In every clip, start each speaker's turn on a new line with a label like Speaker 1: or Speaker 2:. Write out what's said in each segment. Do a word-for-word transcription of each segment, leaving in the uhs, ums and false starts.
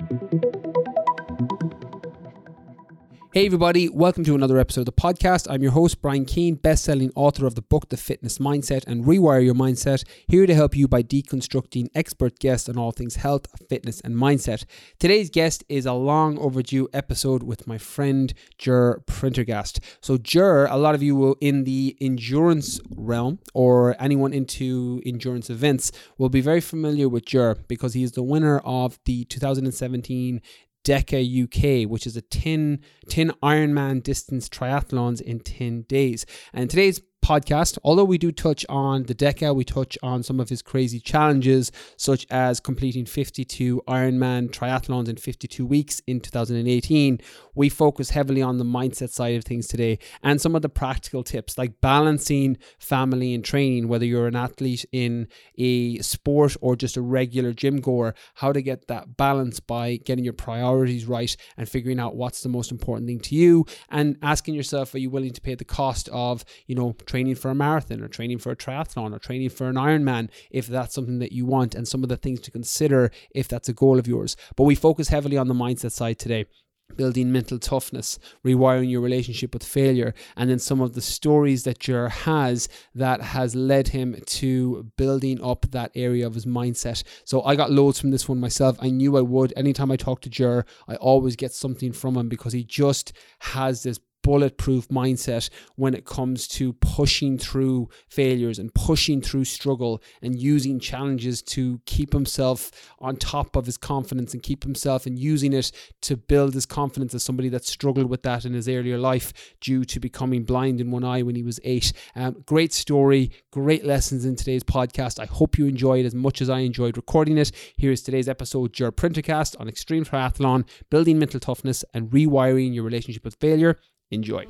Speaker 1: Hey everybody, welcome to another episode of the podcast. I'm your host, Brian Keane, best-selling author of the book, The Fitness Mindset and Rewire Your Mindset, here to help you by deconstructing expert guests on all things health, fitness and mindset. Today's guest is a long overdue episode with my friend, Ger Prendergast. So Ger, a lot of you will in the endurance realm or anyone into endurance events will be very familiar with Ger because he is the winner of the two thousand seventeen DECA U K, which is a ten, ten Ironman distance triathlons in ten days. And today's podcast, although we do touch on the DECA, we touch on some of his crazy challenges, such as completing fifty-two Ironman triathlons in fifty-two weeks in two thousand eighteen. We focus heavily on the mindset side of things today and some of the practical tips like balancing family and training, whether you're an athlete in a sport or just a regular gym goer, how to get that balance by getting your priorities right and figuring out what's the most important thing to you and asking yourself, are you willing to pay the cost of, you know, training for a marathon or training for a triathlon or training for an Ironman if that's something that you want, and some of the things to consider if that's a goal of yours. But we focus heavily on the mindset side today. Building mental toughness, rewiring your relationship with failure, and then some of the stories that Ger has that has led him to building up that area of his mindset. So I got loads from this one myself. I knew I would. Anytime I talk to Ger, I always get something from him because he just has this bulletproof mindset when it comes to pushing through failures and pushing through struggle and using challenges to keep himself on top of his confidence and keep himself and using it to build his confidence as somebody that struggled with that in his earlier life due to becoming blind in one eye when he was eight. Um, great story, great lessons in today's podcast. I hope you enjoyed as much as I enjoyed recording it. Here is today's episode, Ger Prendergast on extreme triathlon, building mental toughness and rewiring your relationship with failure. Enjoy.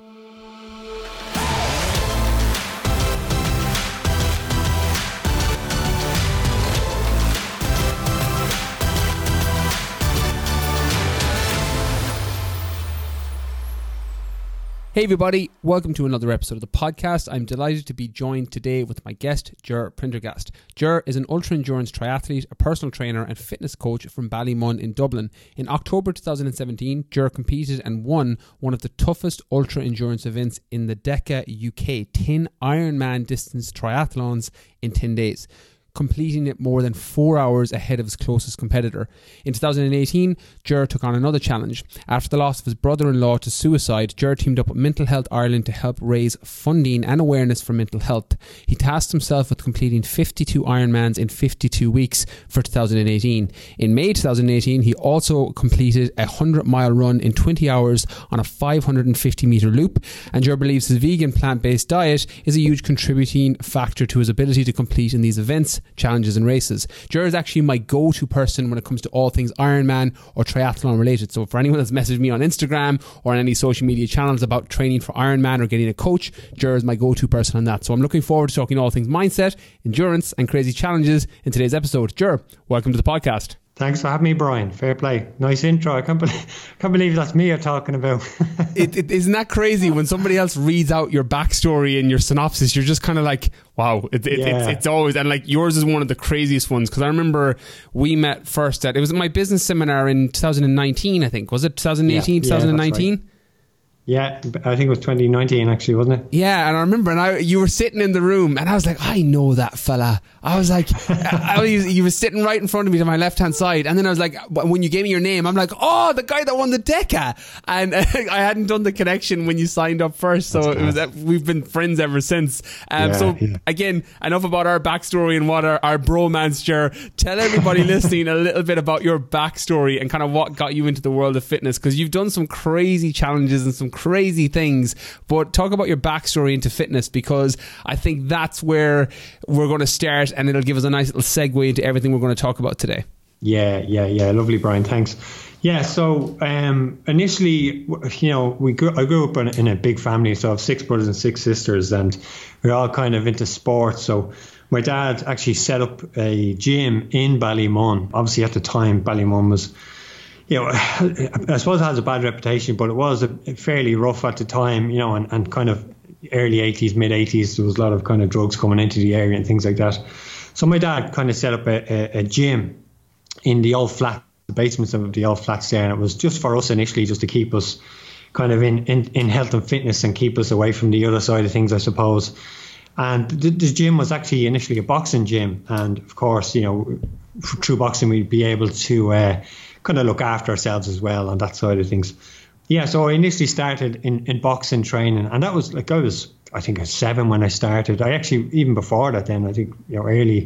Speaker 1: Hey everybody, welcome to another episode of the podcast. I'm delighted to be joined today with my guest, Ger Prendergast. Ger is an ultra-endurance triathlete, a personal trainer and fitness coach from Ballymun in Dublin. In October two thousand seventeen, Ger competed and won one of the toughest ultra-endurance events in the DECA U K, ten Ironman distance triathlons in ten days. Completing it more than four hours ahead of his closest competitor. In two thousand eighteen, Ger took on another challenge. After the loss of his brother-in-law to suicide, Ger teamed up with Mental Health Ireland to help raise funding and awareness for mental health. He tasked himself with completing fifty-two Ironmans in fifty-two weeks for two thousand eighteen. In May two thousand eighteen, he also completed a hundred mile run in twenty hours on a five hundred fifty meter loop, and Ger believes his vegan plant-based diet is a huge contributing factor to his ability to compete in these events, challenges and races. Ger is actually my go-to person when it comes to all things Ironman or triathlon related. So for anyone that's messaged me on Instagram or on any social media channels about training for Ironman or getting a coach, Ger is my go-to person on that. So I'm looking forward to talking all things mindset, endurance and crazy challenges in today's episode. Ger, welcome to the podcast.
Speaker 2: Thanks for having me, Brian. Fair play. Nice intro. I can't believe, can't believe that's me you're talking about.
Speaker 1: it, it, isn't that crazy? When somebody else reads out your backstory and your synopsis, you're just kind of like, wow, it, it, yeah. it's, it's always, and like yours is one of the craziest ones. Because I remember we met first at, it was my business seminar in two thousand nineteen, I think. Was it twenty eighteen,
Speaker 2: yeah,
Speaker 1: twenty nineteen?
Speaker 2: Yeah, Yeah, I think it was twenty nineteen actually, wasn't it?
Speaker 1: Yeah, and I remember, and I, you were sitting in the room, and I was like, I know that fella. I was like, I was, you were sitting right in front of me to my left-hand side, and then I was like, when you gave me your name, I'm like, oh, the guy that won the DECA. And I hadn't done the connection when you signed up first, so it was, we've been friends ever since. Um, yeah, so yeah. Again, enough about our backstory and what our, our bromance, Ger. Tell everybody listening a little bit about your backstory and kind of what got you into the world of fitness, because you've done some crazy challenges and some crazy things, but talk about your backstory into fitness, because I think that's where we're going to start, and it'll give us a nice little segue into everything we're going to talk about today.
Speaker 2: Yeah, yeah, yeah. Lovely, Brian. Thanks. Yeah, so um, initially, you know, we grew, I grew up in, in a big family, so I have six brothers and six sisters, and we're all kind of into sports. So my dad actually set up a gym in Ballymun. Obviously, at the time, Ballymun was, you know, I suppose it has a bad reputation, but it was a, fairly rough at the time, you know, and, and kind of early eighties, mid eighties, there was a lot of kind of drugs coming into the area and things like that. So my dad kind of set up a, a, a gym in the old flat the basements of the old flats there, and it was just for us initially just to keep us kind of in, in, in health and fitness and keep us away from the other side of things, I suppose. And the, the gym was actually initially a boxing gym, and of course, you know, through boxing we'd be able to uh, kind of look after ourselves as well on that side of things. Yeah, so I initially started in, in boxing training, and that was like I was I think I was seven when I started. I actually even before that then I think you know early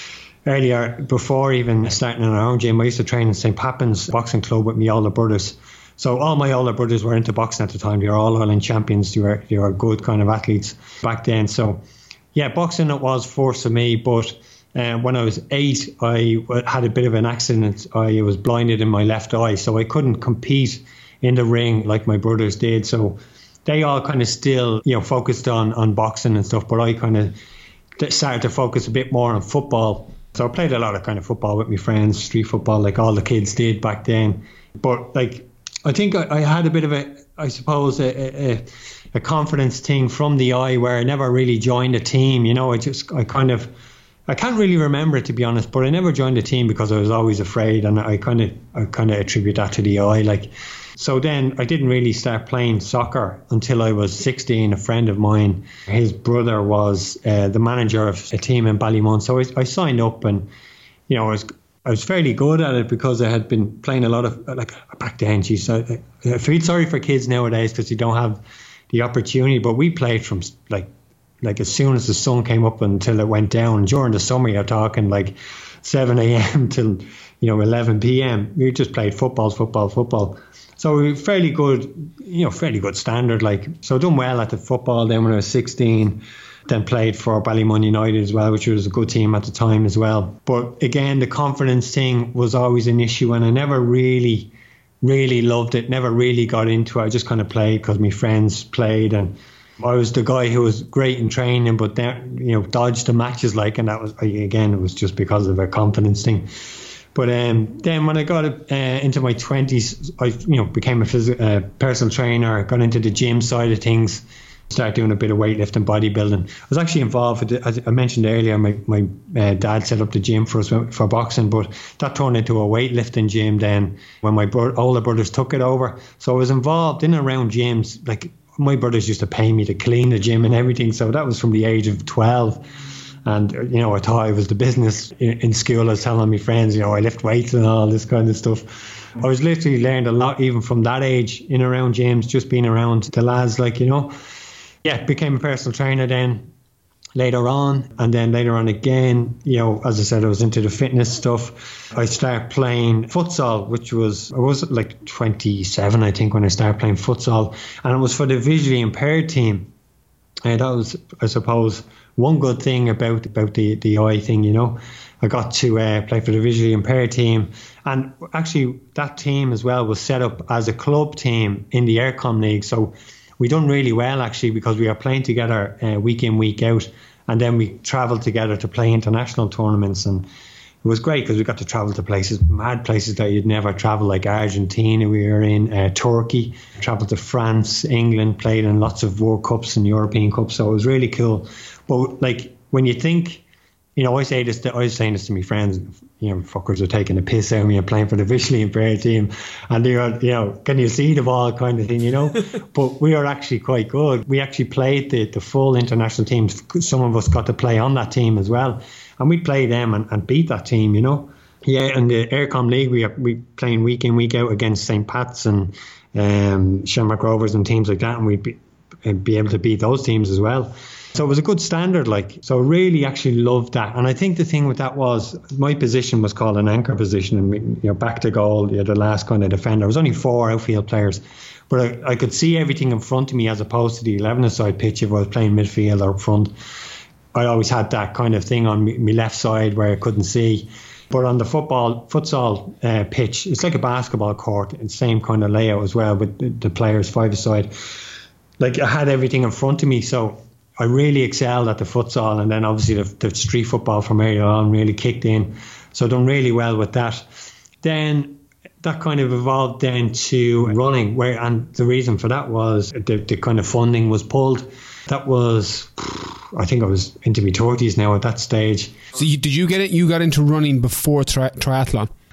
Speaker 2: earlier before even starting in our own gym, I used to train in Saint Pappin's Boxing Club with my older brothers. So all my older brothers were into boxing at the time. They were all Ireland champions. They were they were good kind of athletes back then. So yeah, boxing it was first for me, but uh, when I was eight, I had a bit of an accident. I was blinded in my left eye, so I couldn't compete in the ring like my brothers did. So they all kind of still, you know, focused on, on boxing and stuff, but I kind of started to focus a bit more on football. So I played a lot of kind of football with my friends, street football, like all the kids did back then. But like, I think I, I had a bit of a, I suppose, a, a, a confidence thing from the eye where I never really joined a team. You know, I just, I kind of, I can't really remember it to be honest, but I never joined a team because I was always afraid, and I kind of, I kind of attribute that to the eye. Like, so then I didn't really start playing soccer until I was sixteen. A friend of mine, his brother was uh, the manager of a team in Ballymun, so I, I signed up, and you know, I was. I was fairly good at it because I had been playing a lot of, like back then, geez, I, I feel sorry for kids nowadays because you don't have the opportunity, but we played from like like as soon as the sun came up until it went down. During the summer, you're talking like seven a.m. till, you know, eleven p.m. We just played football, football, football. So we were fairly good, you know, fairly good standard. Like, so done well at the football then when I was sixteen. Then played for Ballymun United as well, which was a good team at the time as well. But again, the confidence thing was always an issue, and I never really, really loved it, never really got into it. I just kind of played because my friends played, and I was the guy who was great in training, but then, you know, dodged the matches like, and that was, again, it was just because of a confidence thing. But um, then when I got uh, into my twenties, I, you know, became a phys- uh, personal trainer, got into the gym side of things, started doing a bit of weightlifting, bodybuilding. I was actually involved with the, as I mentioned earlier, my, my uh, dad set up the gym for us for boxing, but that turned into a weightlifting gym then when my bro- older brothers took it over. So I was involved in and around gyms. Like, my brothers used to pay me to clean the gym and everything. So that was from the age of twelve. And, you know, I thought I was the business in, in school. I was telling my friends, you know, I lift weights and all this kind of stuff. I was literally learned a lot even from that age in and around gyms, just being around the lads, like, you know. Yeah, became a personal trainer then later on, and then later on again, you know, as I said, I was into the fitness stuff. I started playing futsal, which was, I was like twenty-seven, I think, when I started playing futsal, and it was for the visually impaired team. And that was, I suppose, one good thing about about the, the eye thing, you know. I got to uh, play for the visually impaired team, and actually that team as well was set up as a club team in the Eircom League, so we done really well actually because we are playing together uh, week in, week out, and then we travelled together to play international tournaments, and it was great because we got to travel to places, mad places that you'd never travel, like Argentina. We were in uh, Turkey, travelled to France, England, played in lots of World Cups and European Cups, so it was really cool. But like, when you think, you know, I say this, to, I was saying this to my friends, you know, fuckers are taking a piss out of me and playing for the visually impaired team, and they are, you know, can you see the ball kind of thing, you know. But we are actually quite good. We actually played the, the full international teams. Some of us got to play on that team as well, and we played them and, and beat that team, you know. Yeah, in the Eircom League, we are we playing week in, week out against Saint Pat's and um, Shamrock Rovers and teams like that, and we'd be, be able to beat those teams as well. So it was a good standard, like, so I really actually loved that. And I think the thing with that was my position was called an anchor position, and, you know, back to goal, you're the last kind of defender. There was only four outfield players, but I, I could see everything in front of me as opposed to the eleven-a-side pitch if I was playing midfield or up front. I always had that kind of thing on my left side where I couldn't see. But on the football, futsal uh, pitch, it's like a basketball court. It's the same kind of layout as well, with the, the players five-a-side. Like, I had everything in front of me, so I really excelled at the futsal, and then obviously the, the street football from earlier on really kicked in. So I done really well with that. Then that kind of evolved then to running, where, and the reason for that was the, the kind of funding was pulled. That was, I think I was into my thirties now at that stage.
Speaker 1: So you, did you get it? You got into running before tri- triathlon?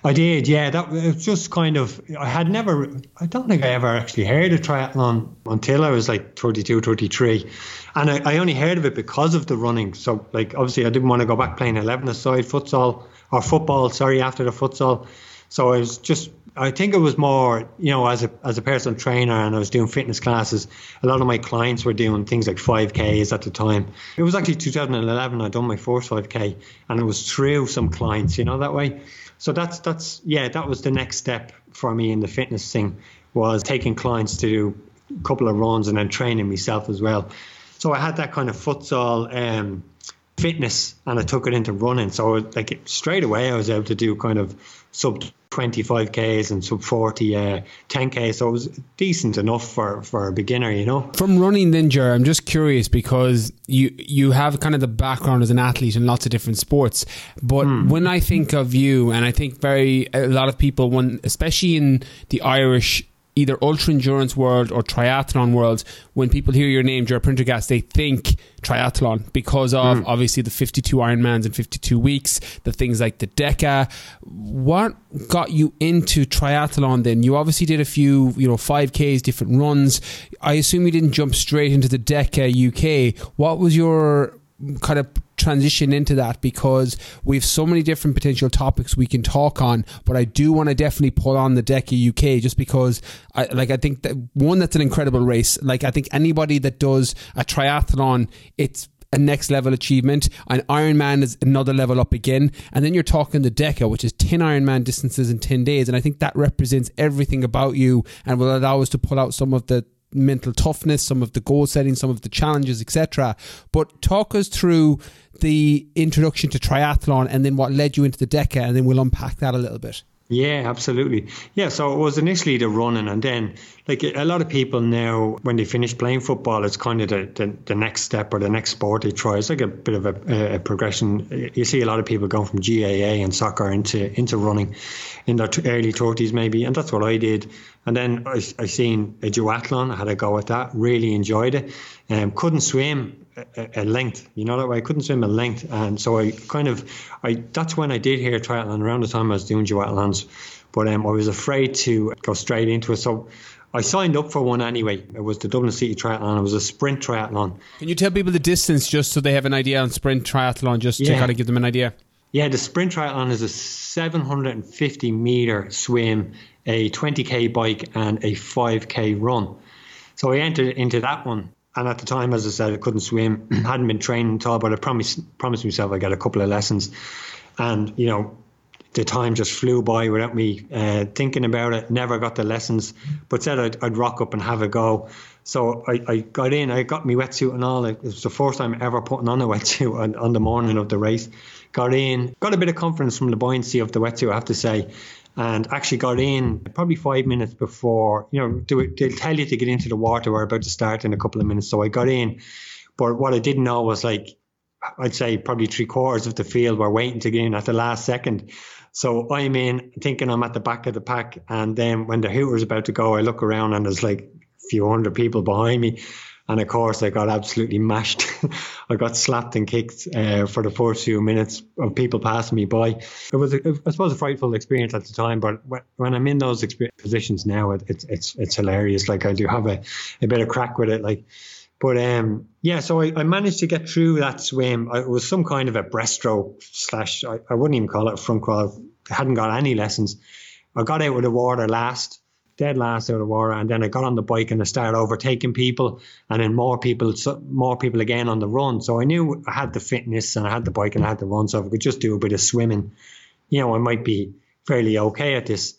Speaker 2: I did, yeah. That was just kind of, I had never, I don't think I ever actually heard of triathlon until I was like thirty-two, thirty-three. And I, I only heard of it because of the running. So like, obviously I didn't want to go back playing eleven-a-side futsal, or football, sorry, after the futsal. So I was just, I think it was more, you know, as a as a personal trainer, and I was doing fitness classes. A lot of my clients were doing things like five Ks at the time. It was actually two thousand eleven I'd done my first five K, and it was through some clients, you know, that way. So that's, that's yeah, that was the next step for me in the fitness thing, was taking clients to do a couple of runs and then training myself as well. So I had that kind of futsal um, fitness, and I took it into running. So like straight away I was able to do kind of sub twenty-five Ks and sub forty uh, ten K. So it was decent enough for, for a beginner, you know.
Speaker 1: From running then, Ger, I'm just curious, because you you have kind of the background as an athlete in lots of different sports. But hmm. when I think of you, and I think very a lot of people, when especially in the Irish either ultra endurance world or triathlon world, when people hear your name, Ger Prendergast, they think triathlon because of mm. obviously the fifty-two Ironmans in fifty-two weeks, the things like the Deca. What got you into triathlon then? You obviously did a few, you know, five Ks, different runs. I assume you didn't jump straight into the Deca U K. What was your kind of transition into that? Because we have so many different potential topics we can talk on, but I do want to definitely pull on the Deca U K, just because I like I think that one, that's an incredible race. Like I think anybody that does a triathlon, it's a next level achievement. An Ironman is another level up again, and then you're talking the Deca, which is ten Ironman distances in ten days, and I think that represents everything about you and will allow us to pull out some of the mental toughness, some of the goal setting, some of the challenges, et cetera. But talk us through the introduction to triathlon and then what led you into the Deca, and then we'll unpack that a little bit.
Speaker 2: Yeah, absolutely. Yeah, so it was initially the running, and then like a lot of people now, when they finish playing football, it's kind of the, the, the next step or the next sport they try. It's like a bit of a, a progression. You see a lot of people going from G A A and soccer into into running in their early thirties maybe, and that's what I did. And then I, I seen a duathlon. I had a go at that, really enjoyed it. Um, couldn't swim a, a length, you know that way. I couldn't swim a length, and so I kind of, I that's when I did hear triathlon, around the time I was doing duathlons. But um, I was afraid to go straight into it, so I signed up for one anyway. It was the Dublin City Triathlon. It was a sprint triathlon.
Speaker 1: Can you tell people the distance, just so they have an idea on sprint triathlon, just yeah. to kind of give them an idea?
Speaker 2: Yeah, the sprint triathlon is a seven hundred fifty metre swim, a twenty K bike and a five K run. So I entered into that one. And at the time, as I said, I couldn't swim, hadn't been training at all, but I promised promised myself I'd get a couple of lessons. And, you know, the time just flew by without me uh, thinking about it. Never got the lessons, but said I'd, I'd rock up and have a go. So I, I got in, I got my wetsuit and all. It was the first time ever putting on a wetsuit on, on the morning of the race. Got in, got a bit of confidence from the buoyancy of the wetsuit, I have to say. And actually got in probably five minutes before, you know, they, they'll tell you to get into the water. We're about to start in a couple of minutes. So I got in. But what I didn't know was, like, I'd say probably three quarters of the field were waiting to get in at the last second. So I'm in thinking I'm at the back of the pack. And then when the hooter's about to go, I look around and there's like a few hundred people behind me. And of course, I got absolutely mashed. I got slapped and kicked uh, for the first few minutes of people passing me by. It was, a, I suppose, a frightful experience at the time. But when I'm in those positions now, it, it's it's it's hilarious. Like, I do have a, a bit of crack with it. Like, but um, yeah. So I, I managed to get through that swim. I, it was some kind of a breaststroke slash. I, I wouldn't even call it a front crawl. I hadn't got any lessons. I got out of the water last. Dead last out of the water, and then I got on the bike and I started overtaking people, and then more people more people again on the run. So I knew I had the fitness and I had the bike and I had the run, so if I could just do a bit of swimming, you know, I might be fairly okay at this.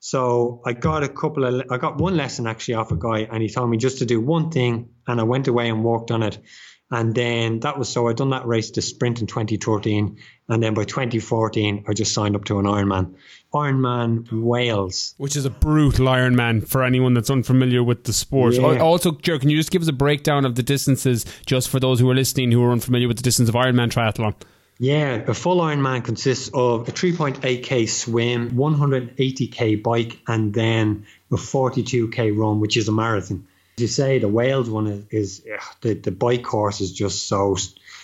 Speaker 2: So I got a couple of I got one lesson actually off a guy, and he told me just to do one thing, and I went away and worked on it. And then that was, so I'd done that race, the sprint, in twenty thirteen. And then by twenty fourteen, I just signed up to an Ironman. Ironman Wales.
Speaker 1: Which is a brutal Ironman for anyone that's unfamiliar with the sport. Yeah. Also, Ger, can you just give us a breakdown of the distances, just for those who are listening who are unfamiliar with the distance of Ironman triathlon?
Speaker 2: Yeah, a full Ironman consists of a three point eight K swim, one hundred eighty K bike, and then a forty-two K run, which is a marathon. As you say, the Wales one is, is ugh, the, the bike course is just so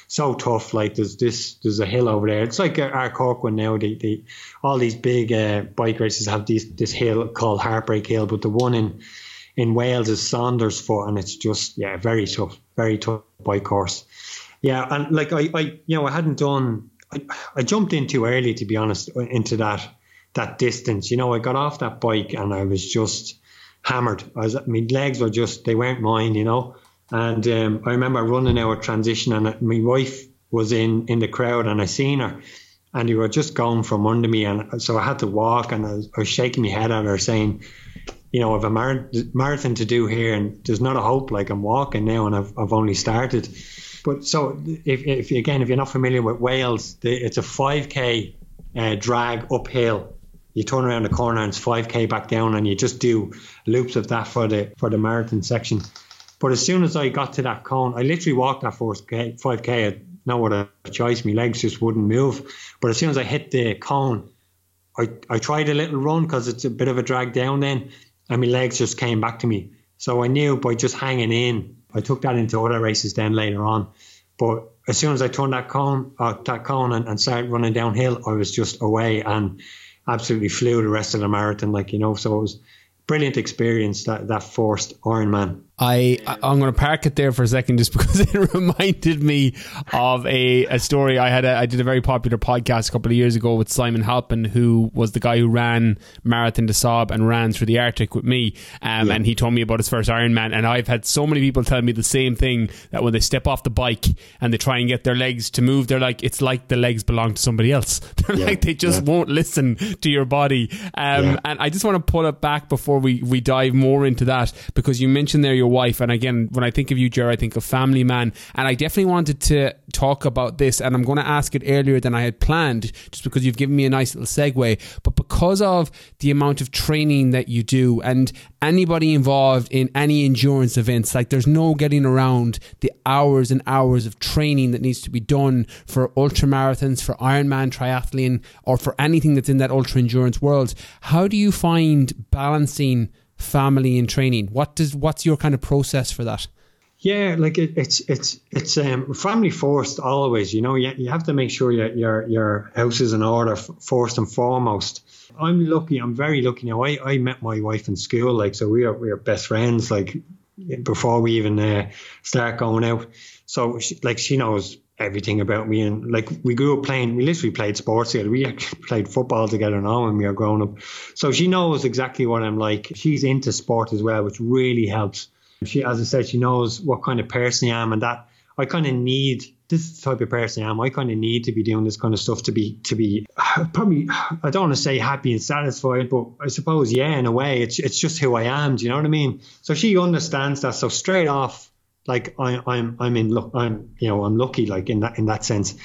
Speaker 2: so tough. Like there's this, there's a hill over there. It's like our Cork one now. The, the all these big uh, bike races have these this hill called Heartbreak Hill, but the one in in Wales is Saunders Foot, and it's just yeah, very tough, very tough bike course. Yeah, and like I, I you know, I hadn't done. I, I jumped in too early, to be honest, into that that distance. You know, I got off that bike and I was just hammered. I was, my legs were just, they weren't mine, you know. And um, I remember running out of transition, and my wife was in, in the crowd, and I seen her, and they were just going from under me, and so I had to walk, and I was, I was shaking my head at her saying, you know, I've a mar- marathon to do here, and there's not a hope. Like I'm walking now, and I've I've only started. But so if, if again, if you're not familiar with Wales, the, it's a five K uh, drag uphill. You turn around the corner and it's five K back down, and you just do loops of that for the for the marathon section. But as soon as I got to that cone, I literally walked that first K, five K. I had no other choice. My legs just wouldn't move. But as soon as I hit the cone, I, I tried a little run because it's a bit of a drag down then, and my legs just came back to me. So I knew by just hanging in, I took that into other races then later on. But as soon as I turned that cone, uh, that cone and, and started running downhill, I was just away and absolutely flew the rest of the marathon. Like, you know, so it was brilliant experience, that that first Ironman.
Speaker 1: I, I'm going to park it there for a second just because it reminded me of a, a story. I had a, I did a very popular podcast a couple of years ago with Simon Halpin, who was the guy who ran Marathon des Sables and ran through the Arctic with me. Um, yeah. And he told me about his first Ironman. And I've had so many people tell me the same thing, that when they step off the bike and they try and get their legs to move, they're like, it's like the legs belong to somebody else. They're yeah. like, they just yeah. won't listen to your body. Um, yeah. And I just want to pull it back before we, we dive more into that, because you mentioned there your wife, and again, when I think of you, Ger, I think of family man, and I definitely wanted to talk about this, and I'm going to ask it earlier than I had planned, just because you've given me a nice little segue, but because of the amount of training that you do, and anybody involved in any endurance events, like there's no getting around the hours and hours of training that needs to be done for ultra marathons, for Ironman, triathlon, or for anything that's in that ultra endurance world. How do you find balancing family and training? What does what's your kind of process for that?
Speaker 2: Yeah, like it, it's it's it's um, family first always. You know, you, you have to make sure your your your house is in order f- first and foremost. I'm lucky. I'm very lucky now. I, I met my wife in school, like, so we are we are best friends, like, before we even uh, start going out. So she, like she knows everything about me, and like we grew up playing, we literally played sports together. We actually played football together now when we were growing up. So she knows exactly what I'm like. She's into sport as well, which really helps. She, as I said, she knows what kind of person I am, and that I kind of need, this is the type of person I am. I kind of need to be doing this kind of stuff to be, to be probably, I don't want to say happy and satisfied, but I suppose, yeah, in a way, it's it's just who I am. Do you know what I mean? So she understands that. So straight off, like I, I'm, I'm in luck. I'm, you know, I'm lucky, like in that, in that sense.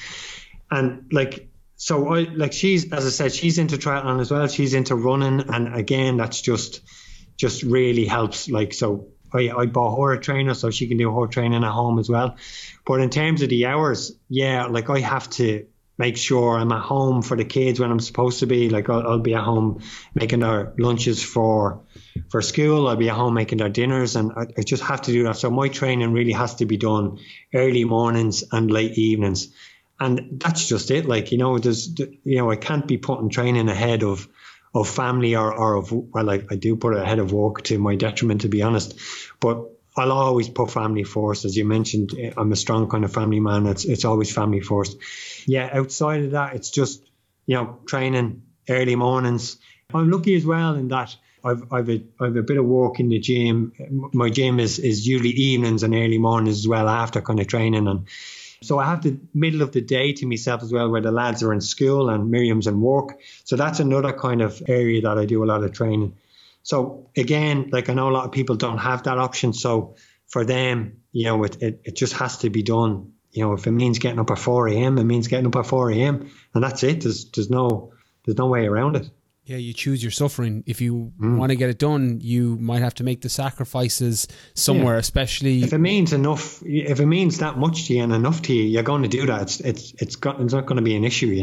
Speaker 2: And like, so I, like she's, as I said, she's into triathlon as well. She's into running, and again, that's just, just really helps. Like, so I, I bought her a trainer so she can do her training at home as well. But in terms of the hours, yeah, like I have to make sure I'm at home for the kids when I'm supposed to be. Like I'll, I'll be at home making their lunches for for school. I'll be at home making their dinners, and I, I just have to do that. So my training really has to be done early mornings and late evenings, and that's just it. Like, you know, there's, you know, I can't be putting training ahead of of family or, or of, well, I, I do put it ahead of work to my detriment, to be honest, but I'll always put family first. As you mentioned, I'm a strong kind of family man. It's it's always family first. Yeah, outside of that, it's just, you know, training early mornings. I'm lucky as well in that I've I've a, I've a bit of work in the gym. My gym is, is usually evenings and early mornings as well, after kind of training. And so I have the middle of the day to myself as well, where the lads are in school and Miriam's in work. So that's another kind of area that I do a lot of training. So again, like I know a lot of people don't have that option. So for them, you know, it, it, it just has to be done. You know, if it means getting up at four a.m., it means getting up at four a.m. and that's it. There's there's no there's no way around it.
Speaker 1: Yeah, you choose your suffering. If you mm. want to get it done, you might have to make the sacrifices somewhere, yeah. especially
Speaker 2: if it means enough. If it means that much to you and enough to you, you're going to do that. It's it's it's got it's not going to be an issue, you know.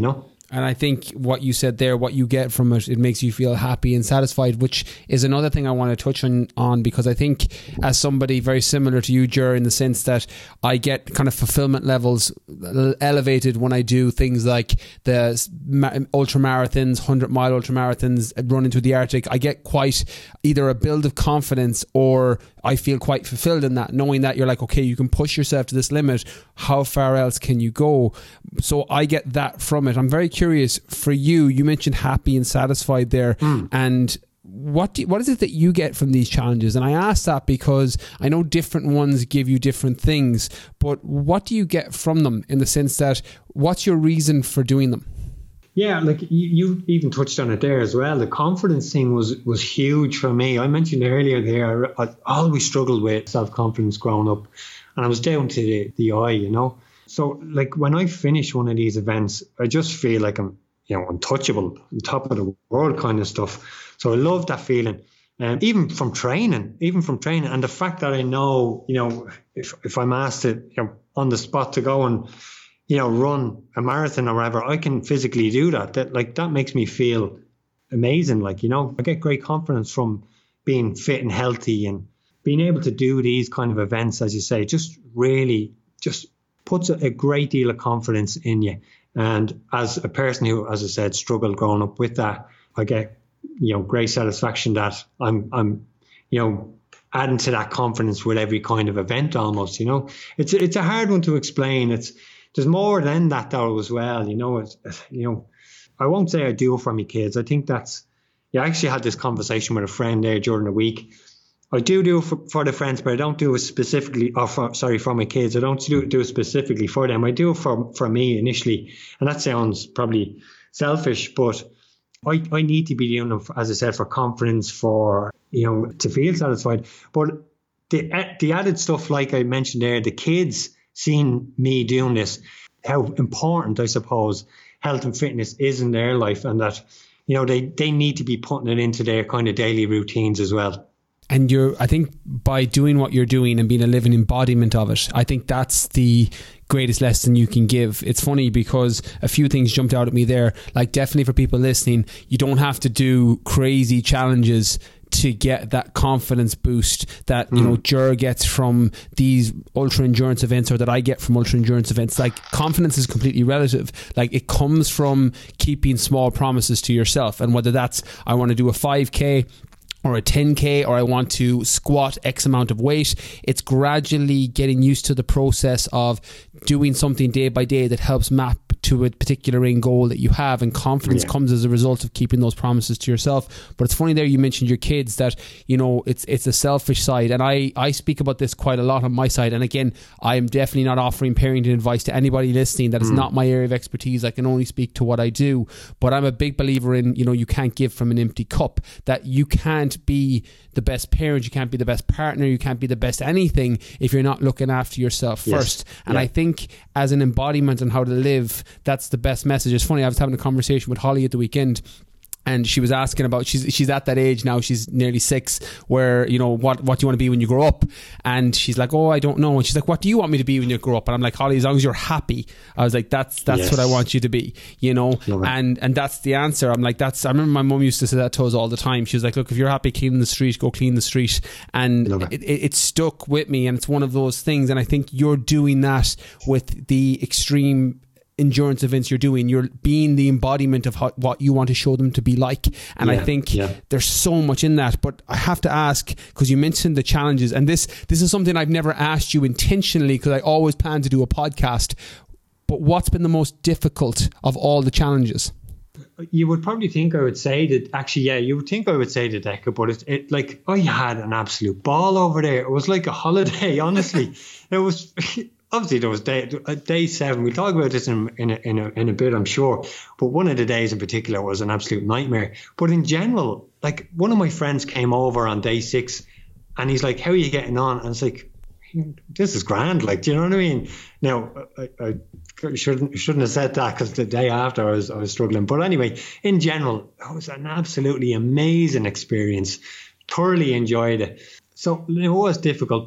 Speaker 1: And I think what you said there, what you get from it, it makes you feel happy and satisfied, which is another thing I want to touch on, on because I think as somebody very similar to you, Ger, in the sense that I get kind of fulfillment levels elevated when I do things like the ultra marathons, one hundred mile ultra marathons, running through the Arctic. I get quite either a build of confidence or I feel quite fulfilled in that, knowing that you're like, okay, you can push yourself to this limit. How far else can you go? So I get that from it. I'm very curious for you. You mentioned happy and satisfied there. Mm. And what do, what is it that you get from these challenges? And I ask that because I know different ones give you different things, but what do you get from them in the sense that what's your reason for doing them?
Speaker 2: Yeah, like you, you even touched on it there as well. The confidence thing was was huge for me. I mentioned earlier there, I always struggled with self-confidence growing up, and I was down to the, the eye, you know. So like when I finish one of these events, I just feel like I'm, you know, untouchable, on top of the world kind of stuff. So I love that feeling. Um, even from training, even from training, and the fact that I know, you know, if if I'm asked to, you know, on the spot to go and, you know, run a marathon or whatever, I can physically do that. That like that makes me feel amazing. Like, you know, I get great confidence from being fit and healthy, and being able to do these kind of events, as you say, just really just puts a, a great deal of confidence in you. And as a person who, as I said, struggled growing up with that, I get, you know, great satisfaction that I'm, I'm, you know, adding to that confidence with every kind of event almost, you know. It's, it's a hard one to explain. It's, there's more than that though as well, you know. It's, you know, I won't say I do it for my kids. I think that's, yeah, I actually had this conversation with a friend there during the week. I do do it for, for the friends, but I don't do it specifically, or for, sorry, for my kids. I don't do, do it specifically for them. I do it for, for me initially. And that sounds probably selfish, but I, I need to be doing it, as I said, for confidence, for, you know, to feel satisfied. But the, the added stuff, like I mentioned there, the kids seeing me doing this, how important, I suppose, health and fitness is in their life, and that, you know, they, they need to be putting it into their kind of daily routines as well.
Speaker 1: And you're, I think by doing what you're doing and being a living embodiment of it, I think that's the greatest lesson you can give. It's funny because a few things jumped out at me there. Like, definitely for people listening, you don't have to do crazy challenges to get that confidence boost that, you mm. know, Ger gets from these ultra endurance events, or that I get from ultra endurance events. Like, confidence is completely relative. Like, it comes from keeping small promises to yourself. And whether that's, I want to do a five K or a ten K, or I want to squat X amount of weight, it's gradually getting used to the process of doing something day by day that helps map to a particular end goal that you have. And confidence yeah. comes as a result of keeping those promises to yourself. But it's funny there you mentioned your kids, that, you know, it's it's a selfish side, and I I speak about this quite a lot on my side. And again, I am definitely not offering parenting advice to anybody listening. That is mm. not my area of expertise. I can only speak to what I do. But I'm a big believer in, you know, you can't give from an empty cup. That you can't be the best parent, you can't be the best partner, you can't be the best anything if you're not looking after yourself yes. first. And yeah. I think as an embodiment on how to live, that's the best message. It's funny, I was having a conversation with Holly at the weekend, and she was asking about, she's she's at that age now, she's nearly six, where, you know, what what do you want to be when you grow up? And she's like, oh, I don't know. And she's like, what do you want me to be when you grow up? And I'm like, Holly, as long as you're happy. I was like, that's that's yes. what I want you to be, you know. And and that's the answer. I'm like, that's, I remember my mum used to say that to us all the time. She was like, look, if you're happy cleaning the street, go clean the street. And it, it, it stuck with me, and it's one of those things. And I think you're doing that with the extreme endurance events you're doing. You're being the embodiment of how, what you want to show them to be like. And yeah, I think yeah. there's so much in that. But I have to ask, because you mentioned the challenges, and this this is something I've never asked you intentionally, because I always plan to do a podcast, but what's been the most difficult of all the challenges?
Speaker 2: You would probably think I would say that, actually, yeah, you would think I would say the DECA, but it, it like, I had an absolute ball over there. It was like a holiday, honestly. It was... Obviously, there was day, day seven. We'll talk about this in, in, a, in, a, in a bit, I'm sure. But one of the days in particular was an absolute nightmare. But in general, like, one of my friends came over on day six, and he's like, how are you getting on? And it's like, this is grand. Like, do you know what I mean? Now, I, I shouldn't shouldn't have said that, because the day after I was, I was struggling. But anyway, in general, it was an absolutely amazing experience. Thoroughly enjoyed it. So it was difficult, but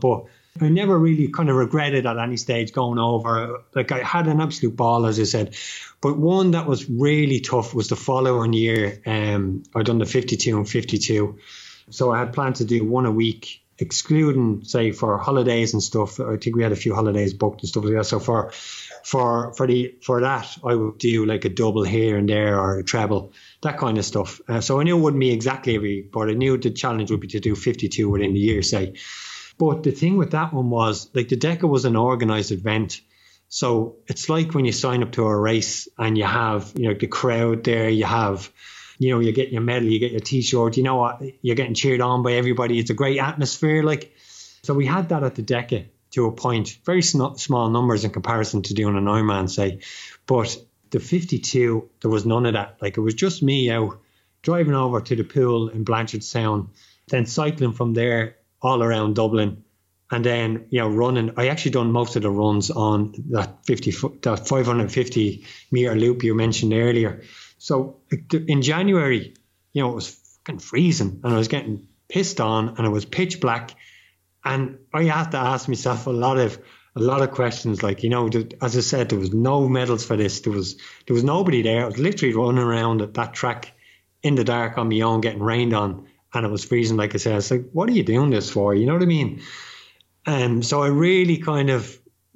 Speaker 2: I never really kind of regretted at any stage going over. Like, I had an absolute ball, as I said. But one that was really tough was the following year. Um, I'd done the fifty-two and fifty-two. So I had planned to do one a week, excluding, say, for holidays and stuff. I think we had a few holidays booked and stuff like that. So for for for the for that, I would do like a double here and there, or a treble, that kind of stuff. Uh, so I knew it wouldn't be exactly every, but I knew the challenge would be to do fifty-two within the year, say. But the thing with that one was, like, the DECA was an organised event. So it's like when you sign up to a race and you have, you know, the crowd there, you have, you know, you get your medal, you get your T-shirt, you know what, you're getting cheered on by everybody. It's a great atmosphere. Like, so we had that at the DECA to a point, very sn- small numbers in comparison to doing an Ironman, say. But the fifty-two, there was none of that. Like, it was just me out driving over to the pool in Blanchardstown, then cycling from there all around Dublin, and then, you know, running. I actually done most of the runs on that fifty, that five hundred fifty meter loop you mentioned earlier. So in January, you know, it was fucking freezing, and I was getting pissed on, and it was pitch black, and I had to ask myself a lot of a lot of questions. Like, you know, as I said, there was no medals for this. There was there was nobody there. I was literally running around at that track in the dark on my own, getting rained on. And it was freezing, like I said. It's like, what are you doing this for? You know what I mean? Um, so I really kind of,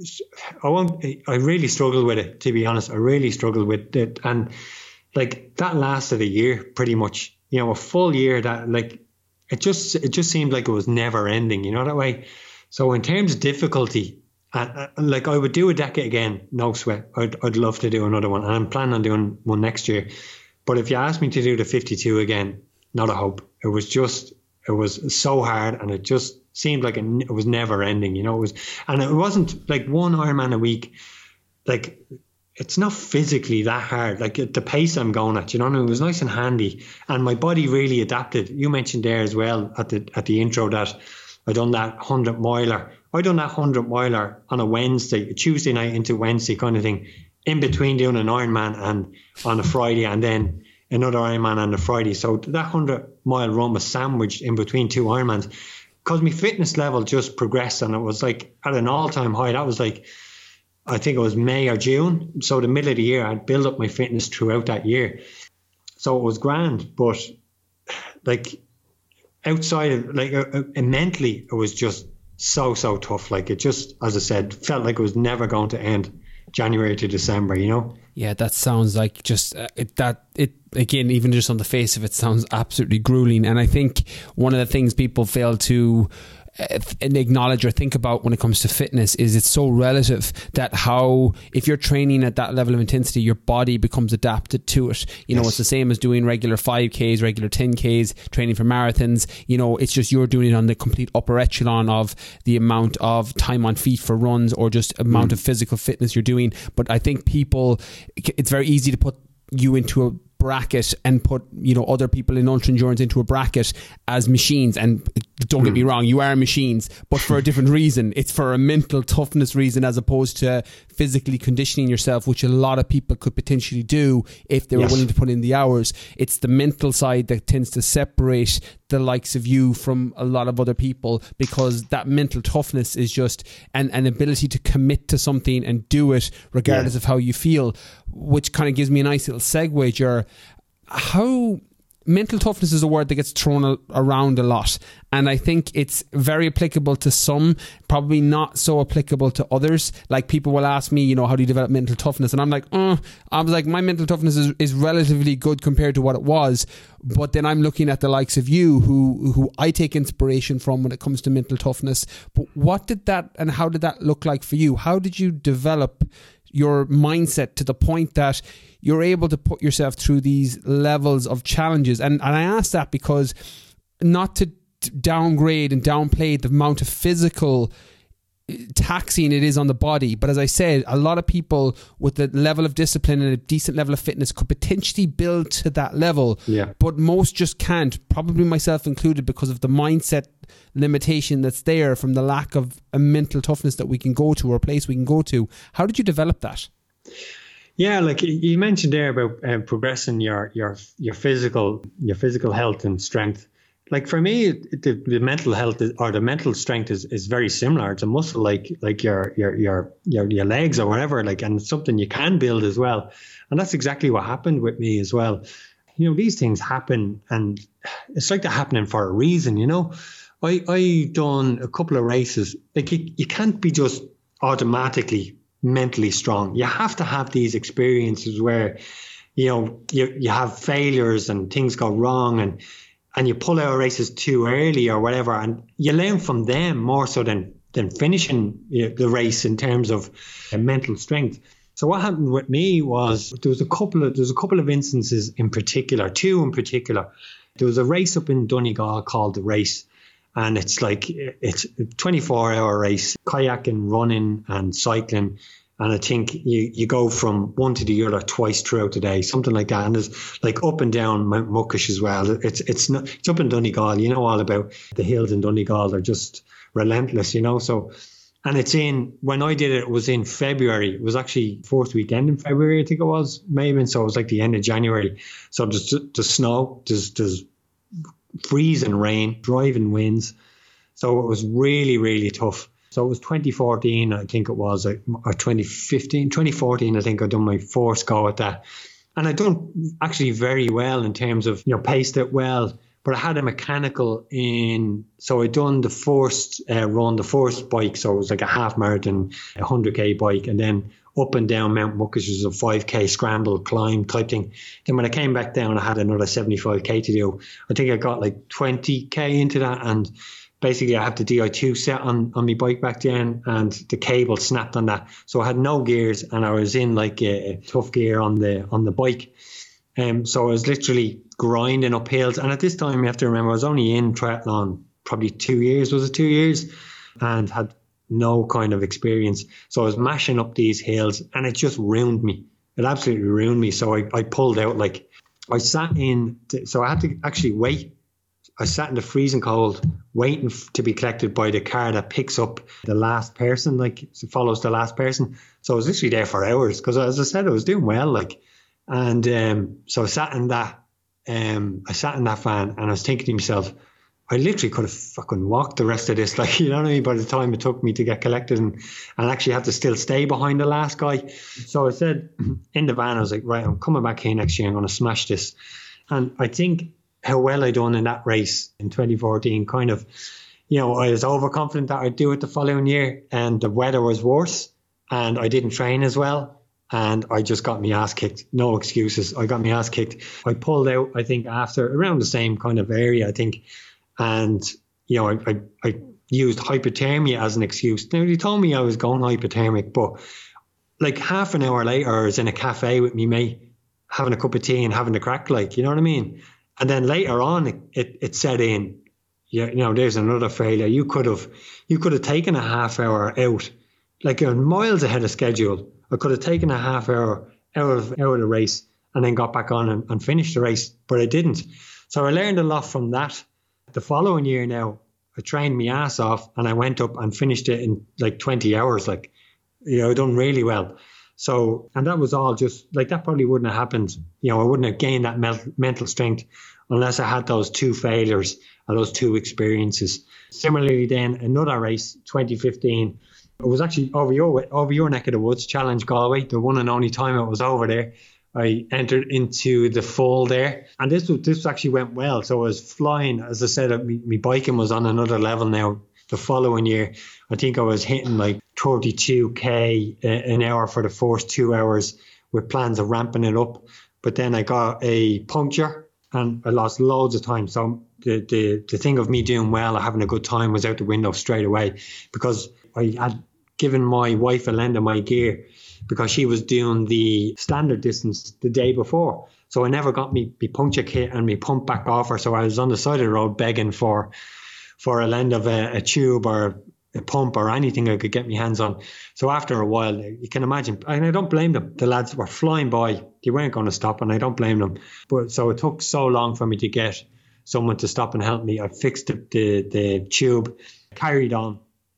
Speaker 2: I won't, I really struggled with it, to be honest. I really struggled with it. And like, that lasted a year, pretty much. You know, a full year that, like, it just, it just seemed like it was never ending, you know that way? So in terms of difficulty, uh, uh, like, I would do a DECA again, no sweat. I'd, I'd love to do another one. And I'm planning on doing one next year. But if you ask me to do the fifty-two again, not a hope. It was just, it was so hard, and it just seemed like it, it was never ending, you know. It was, and it wasn't like one Ironman a week. Like, it's not physically that hard. Like, at the pace I'm going at, you know, and it was nice and handy, and my body really adapted. You mentioned there as well at the at the intro that I done that hundred miler. I done that hundred miler on a Wednesday, a Tuesday night into Wednesday kind of thing, in between doing an Ironman and on a Friday, and then another Ironman on the Friday. So that hundred mile run was sandwiched in between two Ironmans, because my fitness level just progressed, and it was like at an all time high. That was like, I think it was May or June. So the middle of the year, I'd built up my fitness throughout that year. So it was grand, but like, outside of, like, uh, uh, mentally, it was just so, so tough. Like, it just, as I said, felt like it was never going to end, January to December, you know?
Speaker 1: Yeah, that sounds like just uh, it, that it again, even just on the face of it, sounds absolutely grueling. And I think one of the things people fail to uh, acknowledge or think about when it comes to fitness is it's so relative, that how, if you're training at that level of intensity, your body becomes adapted to it. You know, yes. It's the same as doing regular five Ks, regular ten Ks, training for marathons. You know, it's just you're doing it on the complete upper echelon of the amount of time on feet for runs, or just amount mm. of physical fitness you're doing. But I think people, it's very easy to put you into a bracket and put, you know, other people in ultra endurance into a bracket as machines. And don't get me wrong, you are machines, but for a different reason. It's for a mental toughness reason, as opposed to physically conditioning yourself, which a lot of people could potentially do if they were yes. willing to put in the hours. It's the mental side that tends to separate the likes of you from a lot of other people, because that mental toughness is just an, an ability to commit to something and do it regardless yeah. of how you feel, which kind of gives me a nice little segue, Ger. How mental toughness is a word that gets thrown around a lot, and I think it's very applicable to some, probably not so applicable to others. Like, people will ask me, you know, how do you develop mental toughness? And I'm like, uh, I was like, my mental toughness is, is relatively good compared to what it was. But then I'm looking at the likes of you, who who I take inspiration from when it comes to mental toughness. But what did that, and how did that look like for you? How did you develop your mindset to the point that you're able to put yourself through these levels of challenges? And, and I ask that because, not to downgrade and downplay the amount of physical taxing it is on the body, but as I said, a lot of people with the level of discipline and a decent level of fitness could potentially build to that level,
Speaker 2: yeah.
Speaker 1: but most just can't, probably myself included, because of the mindset limitation that's there from the lack of a mental toughness that we can go to, or a place we can go to. How did you develop that?
Speaker 2: Yeah, like you mentioned there about uh, progressing your your your physical your physical health and strength. like for me, the, the mental health is, or the mental strength is, is very similar. It's a muscle like like your your your your your legs or whatever, like, and it's something you can build as well. And that's exactly what happened with me as well. You know, these things happen, and it's like they're happening for a reason. You know, I I done a couple of races. Like you, you can't be just automatically mentally strong. You have to have these experiences where, you know, you you have failures and things go wrong, and and you pull out races too early or whatever, and you learn from them more so than than finishing, you know, the race in terms of uh, mental strength. So what happened with me was there was a couple of there's a couple of instances in particular, two in particular. There was a race up in Donegal called the Race, and it's like it's a twenty-four hour race, kayaking, running, and cycling. And I think you, you go from one to the other twice throughout the day, something like that. And there's like up and down Mount Muckish as well. It's it's not it's up in Donegal. You know all about the hills in Donegal. They're just relentless, you know. So, and it's in, when I did it, it was in February. It was actually fourth weekend in February, I think it was, maybe. So it was like the end of January. So there's the snow, there's there's freezing rain, driving winds. So it was really, really tough. So it was twenty fourteen, I think it was, or twenty fifteen, twenty fourteen, I think I'd done my first go at that. And I'd done actually very well in terms of, you know, paced it well, but I had a mechanical in, so I'd done the first uh, run, the first bike, so it was like a half marathon, a one hundred K bike, and then up and down Mount Muckish was a five K scramble, climb type thing. Then when I came back down, I had another seventy-five K to do. I think I got like twenty K into that, and basically, I have the D I two set on, on my bike back then, and the cable snapped on that. So I had no gears, and I was in like a, a tough gear on the on the bike. Um, so I was literally grinding up hills. And at this time, you have to remember, I was only in triathlon probably two years, was it two years? And had no kind of experience. So I was mashing up these hills, and it just ruined me. It absolutely ruined me. So I, I pulled out, like, I sat in, to, so I had to actually wait. I sat in the freezing cold, waiting f- to be collected by the car that picks up the last person, like follows the last person. So I was literally there for hours because, as I said, I was doing well, like, and um, so I sat in that, um, I sat in that van, and I was thinking to myself, I literally could have fucking walked the rest of this, like, you know what I mean? By the time it took me to get collected, and and actually had to still stay behind the last guy. So I said in the van, I was like, right, I'm coming back here next year. I'm going to smash this, and I think how well I done in that race in twenty fourteen, kind of, you know, I was overconfident that I'd do it the following year, and the weather was worse, and I didn't train as well, and I just got my ass kicked. No excuses. I got my ass kicked. I pulled out, I think, after around the same kind of area, I think, and, you know, I, I, I used hypothermia as an excuse. Now, they told me I was going hypothermic, but like half an hour later, I was in a cafe with me mate, having a cup of tea and having a crack, like, you know what I mean? And then later on, it, it, it set in, you know, there's another failure. You could have, you could have taken a half hour out, like you're miles ahead of schedule. I could have taken a half hour out of, out of the race and then got back on and, and finished the race, but I didn't. So I learned a lot from that. The following year now, I trained my ass off, and I went up and finished it in like twenty hours. Like, you know, I done really well. So, and that was all just like, that probably wouldn't have happened. You know, I wouldn't have gained that mel- mental strength unless I had those two failures or those two experiences. Similarly, then another race, twenty fifteen, it was actually over your over your neck of the woods, Challenge Galway, the one and only time it was over there. I entered into the fall there, and this was, this actually went well. So I was flying, as I said, my, my biking was on another level now. The following year, I think I was hitting like thirty-two K an hour for the first two hours with plans of ramping it up. But then I got a puncture and I lost loads of time. So the, the, the thing of me doing well or having a good time was out the window straight away, because I had given my wife a lend of my gear because she was doing the standard distance the day before. So I never got me, me puncture kit and me pump back off her. So I was on the side of the road begging for for a lend of a, a tube or a pump or anything I could get my hands on. So after a while, you can imagine, and I don't blame them. The lads were flying by. They weren't going to stop, and I don't blame them. But so it took so long for me to get someone to stop and help me. I fixed the, the, the tube, carried on,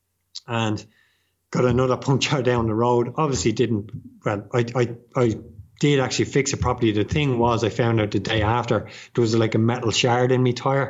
Speaker 2: and got another puncture down the road. Obviously didn't, well, I, I, I did actually fix it properly. The thing was, I found out the day after, there was like a metal shard in my tyre,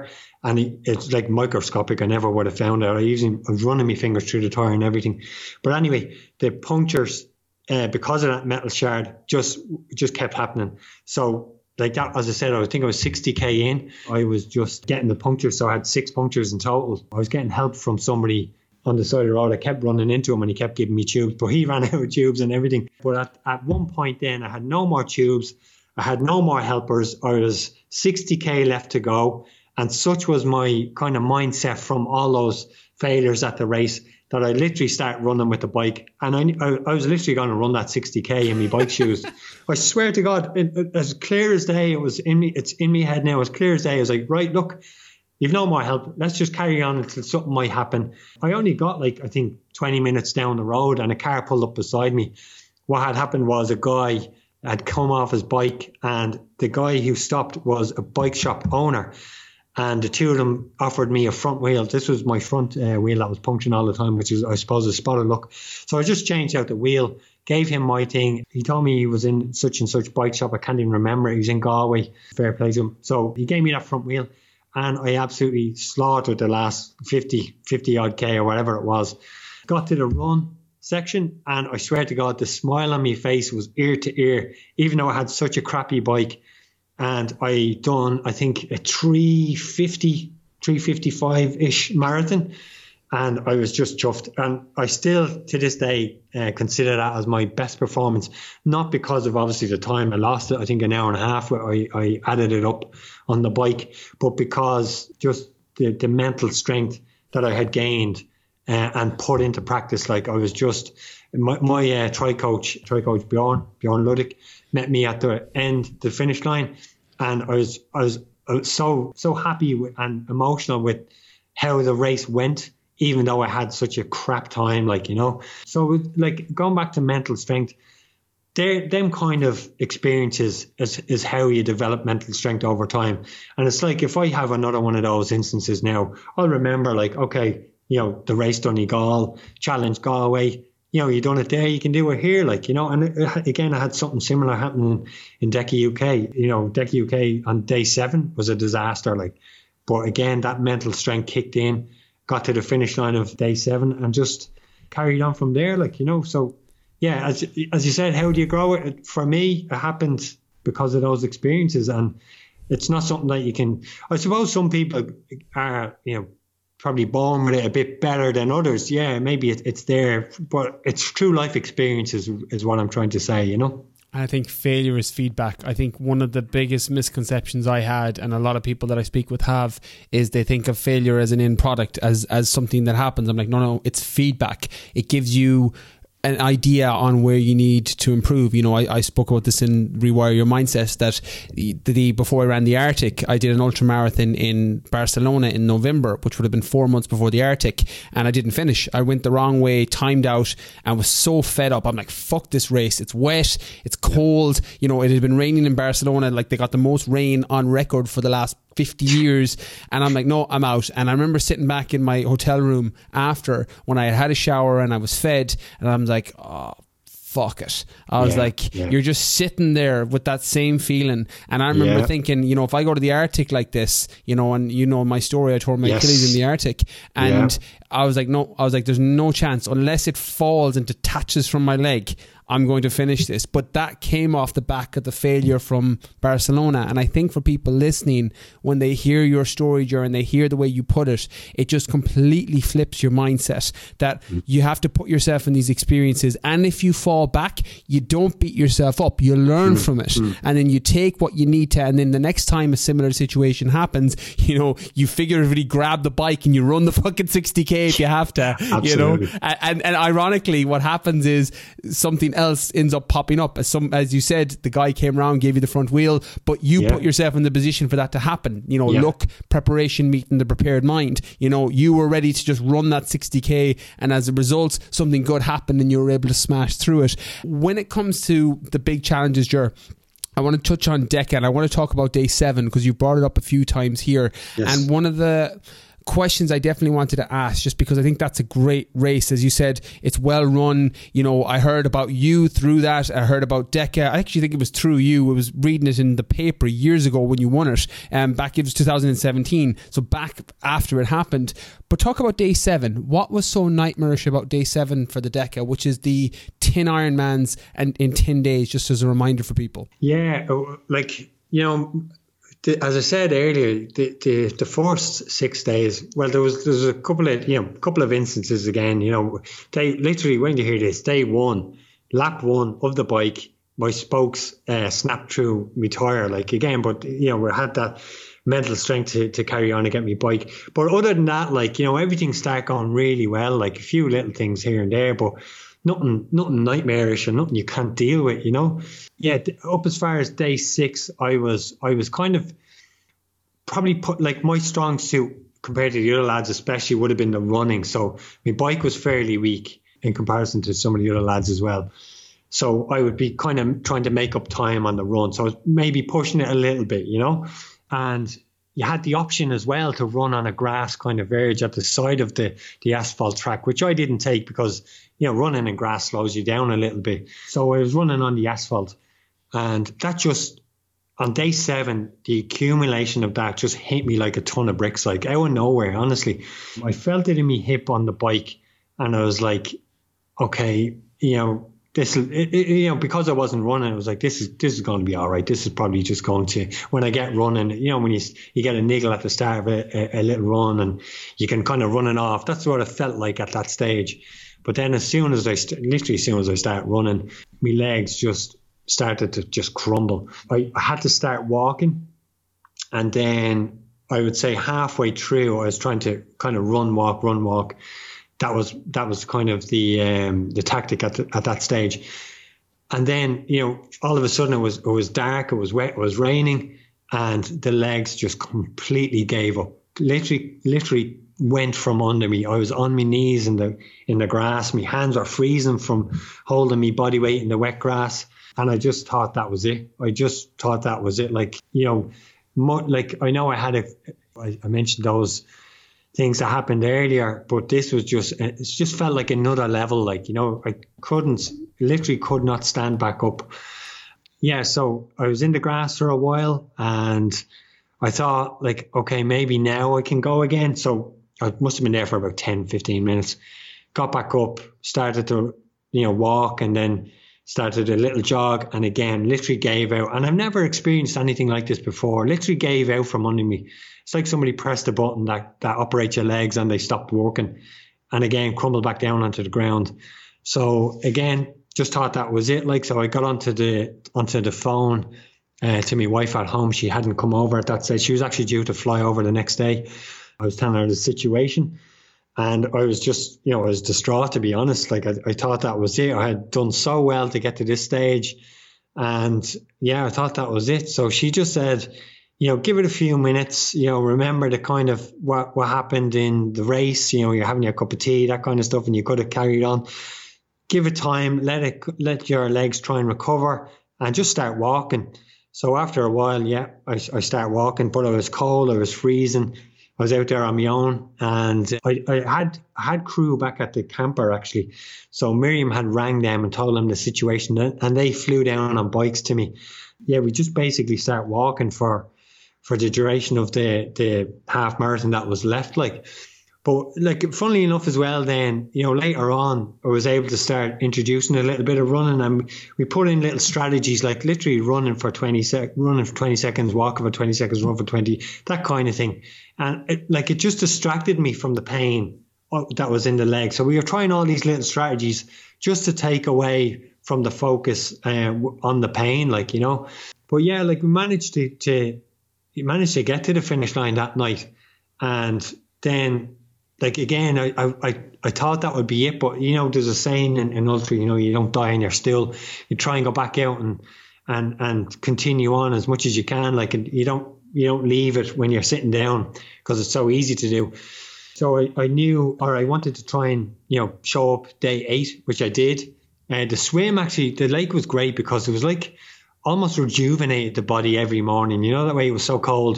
Speaker 2: and it, it's like microscopic. I never would have found it. I usually I was running my fingers through the tire and everything. But anyway, the punctures, uh, because of that metal shard, just just kept happening. So like that, as I said, I think I was sixty K in. I was just getting the punctures. So I had six punctures in total. I was getting help from somebody on the side of the road. I kept running into him and he kept giving me tubes, but he ran out of tubes and everything. But at, at one point then I had no more tubes. I had no more helpers. I was sixty K left to go. And such was my kind of mindset from all those failures at the race that I literally started running with the bike. And I, I, I was literally going to run that sixty K in my bike shoes. I swear to God, it, it, as clear as day, it was in me, it's in my head now, as clear as day. I was like, right, look, you've no more help. Let's just carry on until something might happen. I only got like, I think twenty minutes down the road and a car pulled up beside me. What had happened was a guy had come off his bike, and the guy who stopped was a bike shop owner. And the two of them offered me a front wheel. This was my front uh, wheel that was puncturing all the time, which is, I suppose, a spot of luck. So I just changed out the wheel, gave him my thing. He told me he was in such and such bike shop. I can't even remember. He was in Galway. Fair play to him. So he gave me that front wheel, and I absolutely slaughtered the last fifty, fifty odd K or whatever it was. Got to the run section, and I swear to God, the smile on my face was ear to ear, even though I had such a crappy bike. And I done, I think, a three fifty, three fifty-five-ish marathon. And I was just chuffed. And I still, to this day, uh, consider that as my best performance. Not because of, obviously, the time I lost it. I think an hour and a half where I, I added it up on the bike. But because just the, the mental strength that I had gained uh, and put into practice. Like, I was just, my, my uh, tri-coach, tri-coach Bjorn, Bjorn Ludwig, met me at the end, the finish line, and I was I was, I was so so happy with, and emotional with how the race went, even though I had such a crap time, like, you know. So like going back to mental strength, they them kind of experiences is is how you develop mental strength over time. And it's like, if I have another one of those instances now, I'll remember, like, okay, you know, the race Donegal, Challenge Galway. You know, you done it there, you can do it here, like, you know. And it, again, I had something similar happening in DECA U K. You know, DECA U K on day seven was a disaster, like. But again, that mental strength kicked in, got to the finish line of day seven, and just carried on from there, like, you know. So, yeah, as as you said, how do you grow it? For me, it happened because of those experiences, and it's not something that you can. I suppose some people are, you know, probably born with it a bit better than others. Yeah, maybe it, it's there, but it's true life experiences is what I'm trying to say, you know.
Speaker 1: I think failure is feedback. I think one of the biggest misconceptions I had, and a lot of people that I speak with have, is they think of failure as an end product, as as something that happens. I'm like, no, no, it's feedback. It gives you an idea on where you need to improve. You know, I, I spoke about this in Rewire Your Mindset, that the, the before I ran the Arctic, I did an ultra marathon in Barcelona in November, which would have been four months before the Arctic, and I didn't finish. I went the wrong way, timed out, and was so fed up. I'm like, fuck this race. It's wet, it's cold. You know, it had been raining in Barcelona, like they got the most rain on record for the last fifty years, and I'm like, no, I'm out. And I remember sitting back in my hotel room after, when I had had a shower and I was fed, and I'm like, oh, fuck it. I was yeah, like, yeah. You're just sitting there with that same feeling. And I remember yeah. thinking, you know, if I go to the Arctic like this, you know, and you know my story, I tore my yes. Achilles in the Arctic, and yeah. I was like, no, I was like, there's no chance unless it falls and detaches from my leg, I'm going to finish this. But that came off the back of the failure from Barcelona. And I think for people listening, when they hear your story, Ger, they hear the way you put it, it just completely flips your mindset that mm. you have to put yourself in these experiences. And if you fall back, you don't beat yourself up. You learn mm. from it. Mm. And then you take what you need to. And then the next time a similar situation happens, you know, you figuratively grab the bike and you run the fucking sixty K if you have to, you know. And, and, and ironically, what happens is something else ends up popping up. As some, as you said, the guy came around, gave you the front wheel, but you yeah. put yourself in the position for that to happen. You know, yeah. luck, preparation, meeting the prepared mind. You know, you were ready to just run that sixty K, and as a result, something good happened and you were able to smash through it. When it comes to the big challenges, Ger, I want to touch on DECA, and I want to talk about day seven because you brought it up a few times here. Yes. And one of the questions I definitely wanted to ask, just because I think that's a great race. As you said, it's well run. You know, I heard about you through that. I heard about DECA. I actually think it was through you. I was reading it in the paper years ago when you won it. Um, back, it was two thousand seventeen. So back after it happened. But talk about day seven. What was so nightmarish about day seven for the DECA, which is the ten Ironmans and in ten days, just as a reminder for people?
Speaker 2: Yeah, like, you know, the, as I said earlier, the, the the first six days, well, there was there was a couple of you know couple of instances again. You know, they literally, when you hear this, day one, lap one of the bike, my spokes uh, snapped through my tire. Like again, but you know, we had that mental strength to, to carry on and get my bike. But other than that, like, you know, everything started going really well. Like a few little things here and there, but nothing nothing nightmarish and nothing you can't deal with, you know. Yeah, up as far as day six, I was I was kind of probably put, like, my strong suit compared to the other lads especially would have been the running. So my bike was fairly weak in comparison to some of the other lads as well. So I would be kind of trying to make up time on the run. So I was maybe pushing it a little bit, you know. And you had the option as well to run on a grass kind of verge at the side of the, the asphalt track, which I didn't take because, you know, running in grass slows you down a little bit. So I was running on the asphalt, and that just, on day seven, the accumulation of that just hit me like a ton of bricks, like out of nowhere, honestly. I felt it in my hip on the bike, and I was like, okay, you know, this, it, it, you know, because I wasn't running, I was like, this is this is going to be all right. This is probably just going to, when I get running, you know, when you you get a niggle at the start of a, a, a little run and you can kind of run it off. That's what it felt like at that stage. But then as soon as I, st- literally as soon as I started running, my legs just started to just crumble. I, I had to start walking, and then I would say halfway through, I was trying to kind of run, walk, run, walk. That was that was kind of the um, the tactic at the, at that stage. And then, you know, all of a sudden it was it was dark, it was wet, it was raining, and the legs just completely gave up. Literally, literally went from under me. I was on my knees in the in the grass. My hands were freezing from holding me body weight in the wet grass, and I just thought that was it. I just thought that was it. Like, you know, mo- like I know I had a. I, I mentioned those things that happened earlier, but this was just, it just felt like another level. Like, you know, I couldn't, literally could not stand back up. Yeah, so I was in the grass for a while, and I thought, like, okay, maybe now I can go again. So I must have been there for about ten, fifteen minutes. Got back up, started to, you know, walk, and then started a little jog, and again, literally gave out. And I've never experienced anything like this before. Literally gave out from under me. It's like somebody pressed a button that, that operates your legs and they stopped working, and again, crumbled back down onto the ground. So again, just thought that was it. Like, so I got onto the, onto the phone uh, to my wife at home. She hadn't come over at that stage. She was actually due to fly over the next day. I was telling her the situation, and I was just, you know, I was distraught, to be honest. Like, I, I thought that was it. I had done so well to get to this stage, and yeah, I thought that was it. So she just said, you know, give it a few minutes, you know, remember the kind of what, what happened in the race, you know, you're having your cup of tea, that kind of stuff, and you could have carried on. Give it time, let it, let your legs try and recover, and just start walking. So after a while, yeah, I, I start walking, but I was cold, I was freezing. I was out there on my own, and I, I had I had crew back at the camper, actually. So Miriam had rang them and told them the situation, and they flew down on bikes to me. Yeah, we just basically start walking for for the duration of the the half marathon that was left. Like, but like, funnily enough as well, then, you know, later on, I was able to start introducing a little bit of running, and we put in little strategies, like literally running for twenty sec, running for twenty seconds, walking for twenty seconds, run for twenty, that kind of thing. And it, like, it just distracted me from the pain that was in the leg. So we were trying all these little strategies just to take away from the focus uh, on the pain, like, you know. But yeah, like, we managed to, to we managed to get to the finish line that night, and then, like, again, I, I, I thought that would be it, but, you know, there's a saying in, in ultra, you know, you don't die on your stool. You try and go back out and and and continue on as much as you can. Like, you don't you don't leave it when you're sitting down, because it's so easy to do. So I, I knew, or I wanted to try and, you know, show up day eight, which I did. Uh, the swim, actually, the lake was great because it was like almost rejuvenated the body every morning. You know, that way it was so cold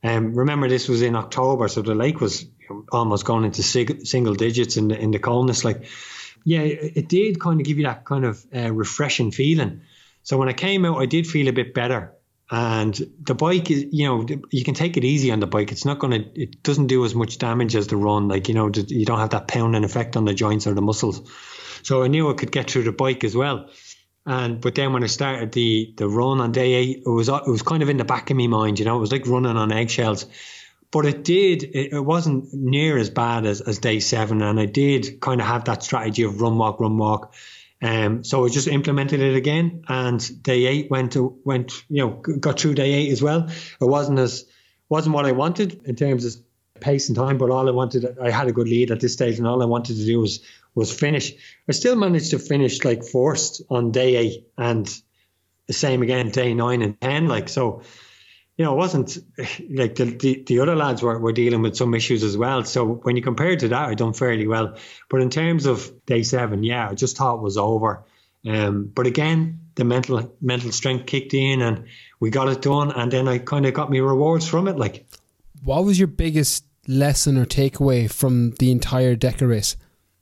Speaker 2: Um, remember, this was in October, so the lake was almost going into sig- single digits in the, in the coldness. Like, yeah, it, it did kind of give you that kind of uh, refreshing feeling. So when I came out, I did feel a bit better. And the bike is, you know, you can take it easy on the bike. It's not going to, it doesn't do as much damage as the run. Like, you know, you don't have that pounding effect on the joints or the muscles. So I knew I could get through the bike as well. And but then when I started the the run on day eight, it was it was kind of in the back of my mind, you know, it was like running on eggshells. But it did, it, it wasn't near as bad as, as day seven. And I did kind of have that strategy of run, walk, run, walk. Um, so I just implemented it again. And day eight went to, went, you know, got through day eight as well. It wasn't as, wasn't what I wanted in terms of pace and time, but all I wanted, I had a good lead at this stage, and all I wanted to do was was finish. I still managed to finish like first on day eight, and the same again day nine and ten. Like, so, you know, it wasn't like the the, the other lads were, were dealing with some issues as well. So when you compare to that, I done fairly well. But in terms of day seven, yeah, I just thought it was over. Um, but again, the mental mental strength kicked in, and we got it done. And then I kind of got me rewards from it. Like,
Speaker 1: what was your biggest lesson or takeaway from the entire Deca race?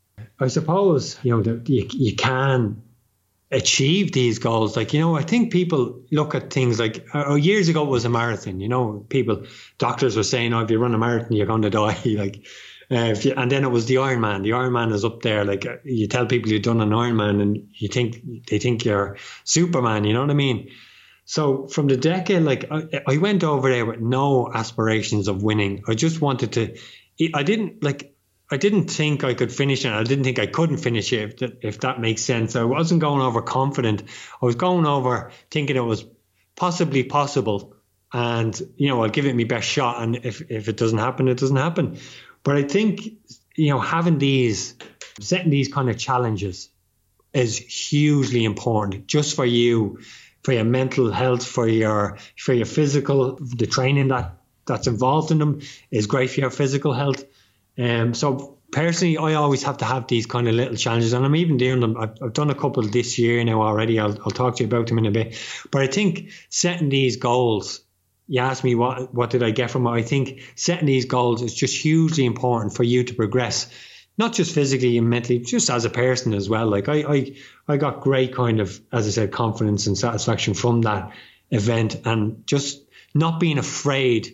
Speaker 2: I suppose, you know, that you, you can achieve these goals. Like, you know, I think people look at things like, oh, years ago it was a marathon, you know, people, doctors were saying, oh, if you run a marathon, you're going to die. Like, uh, if you, and then it was the Ironman. The Ironman is up there. Like, you tell people you've done an Ironman and you think, they think you're Superman, you know what I mean? So from the Deca, like, I, I went over there with no aspirations of winning. I just wanted to, I didn't like, I didn't think I could finish it. I didn't think I couldn't finish it, if that, if that makes sense. I wasn't going over confident. I was going over thinking it was possibly possible. And, you know, I'll give it my best shot. And if, if it doesn't happen, it doesn't happen. But I think, you know, having these, setting these kind of challenges is hugely important just for you, for your mental health, for your, for your physical, the training that, that's involved in them is great for your physical health. Um, so personally, I always have to have these kind of little challenges, and I'm even doing them. I've, I've done a couple this year now already. I'll, I'll talk to you about them in a bit. But I think setting these goals, you asked me what what did I get from it. I think setting these goals is just hugely important for you to progress, not just physically and mentally, just as a person as well. Like I, I, I got great kind of, as I said, confidence and satisfaction from that event, and just not being afraid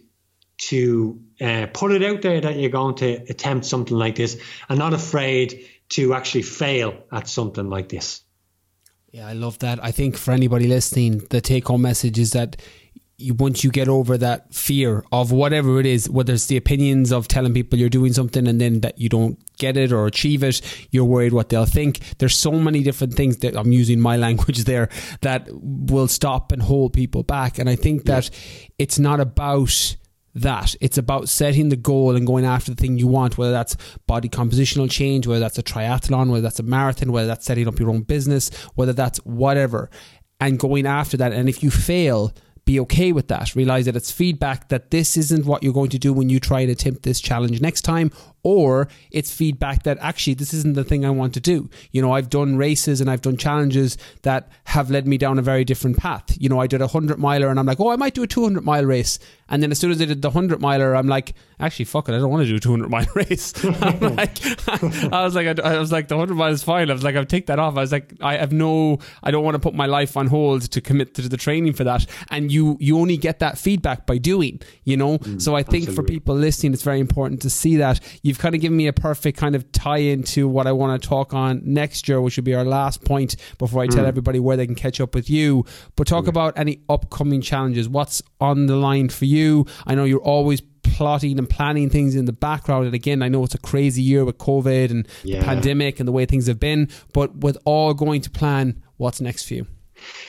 Speaker 2: to uh, put it out there that you're going to attempt something like this, and not afraid to actually fail at something like this.
Speaker 1: Yeah, I love that. I think for anybody listening, the take-home message is that you, once you get over that fear of whatever it is, whether it's the opinions of telling people you're doing something and then that you don't get it or achieve it, you're worried what they'll think. There's so many different things, that I'm using my language there, that will stop and hold people back. And I think that yeah. it's not about that. It's about setting the goal and going after the thing you want, whether that's body compositional change, whether that's a triathlon, whether that's a marathon, whether that's setting up your own business, whether that's whatever, and going after that. And if you fail, be okay with that. Realize that it's feedback, that this isn't what you're going to do when you try and attempt this challenge next time, or it's feedback that actually this isn't the thing I want to do. You know, I've done races and I've done challenges that have led me down a very different path. You know, I did a hundred miler and I'm like, oh, I might do a two hundred mile race. And then as soon as I did the hundred miler, I'm like, actually, fuck it, I don't want to do a two hundred mile race. I'm like, I was like, I, I was like, the hundred mile is fine. I was like, I'll take that off. I was like, I have no, I don't want to put my life on hold to commit to the training for that. And you, you only get that feedback by doing, you know. Mm, so I think absolutely. For people listening, it's very important to see that. You've kind of given me a perfect kind of tie into what I want to talk on next year, which will be our last point before I tell mm. everybody where they can catch up with you. But talk yeah. about any upcoming challenges. What's on the line for you? I know you're always plotting and planning things in the background, and again, I know it's a crazy year with COVID and yeah. the pandemic and the way things have been, but with all going to plan, what's next for you?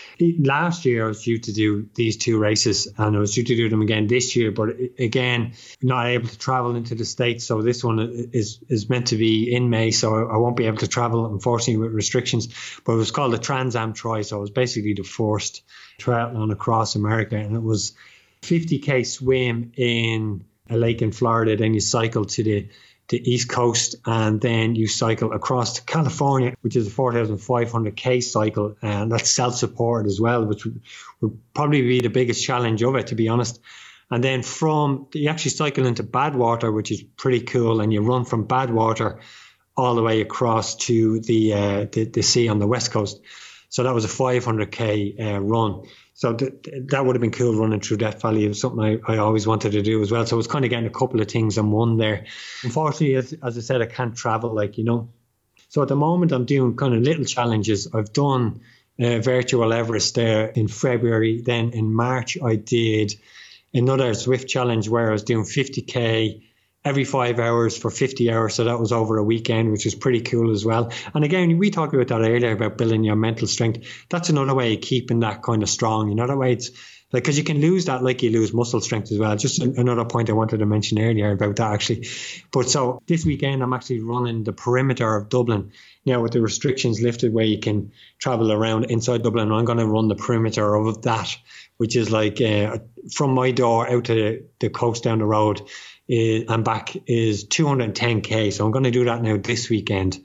Speaker 2: Last year I was due to do these two races, and I was due to do them again this year, but again, not able to travel into the States. So this one is is meant to be in May, so I won't be able to travel, unfortunately, with restrictions. But it was called the Trans Am Tri, so it was basically the first triathlon across America, and it was fifty K swim in a lake in Florida, then you cycle to the the East Coast, and then you cycle across to California, which is a four thousand five hundred K cycle, and that's self-supported as well, which would, would probably be the biggest challenge of it, to be honest. And then from, you actually cycle into Badwater, which is pretty cool. And you run from Badwater all the way across to the, uh, the, the sea on the west coast. So that was a five hundred K uh, run. So th- that would have been cool, running through Death Valley. It was something I, I always wanted to do as well. So I was kind of getting a couple of things in one there. Unfortunately, as, as I said, I can't travel, like, you know. So at the moment, I'm doing kind of little challenges. I've done uh, virtual Everest there in February. Then in March, I did another Zwift challenge where I was doing fifty K every five hours for fifty hours. So that was over a weekend, which was pretty cool as well. And again, we talked about that earlier about building your mental strength. That's another way of keeping that kind of strong. Another way it's like, because you can lose that like you lose muscle strength as well. Just another point I wanted to mention earlier about that actually. But so this weekend, I'm actually running the perimeter of Dublin. Now with the restrictions lifted where you can travel around inside Dublin, I'm going to run the perimeter of that, which is like uh, from my door out to the, the coast down the road. Is, and back is two hundred ten K. So I'm going to do that now this weekend.